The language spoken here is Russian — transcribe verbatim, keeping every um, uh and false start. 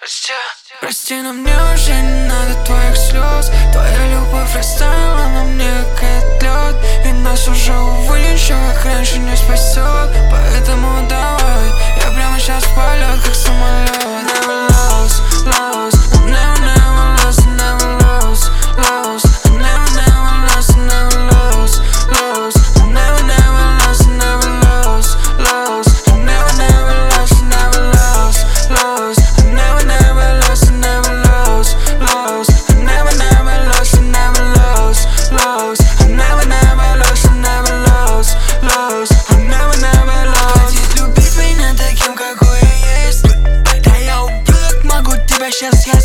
Прости, прости, но мне уже не надо твоих слез. Твоя любовь растаяла на мне, как лед, и нас уже, увы, ничего как раньше не спасет. Поэтому давай, я прямо сейчас в полет, как самолет. Never lost, lost, never, never lost, never lost, lost, never, never lost, never lost, lost, never, never lost, never lost, lost, never, never lost, never lost, lost, never, never lost, never lost, lost, never, never lost, never lost, lost, never, never lost, never lost, lost, never, never lost. Хватит любить меня таким, какой я есть. Да я ублюдок, могу тебя сейчас я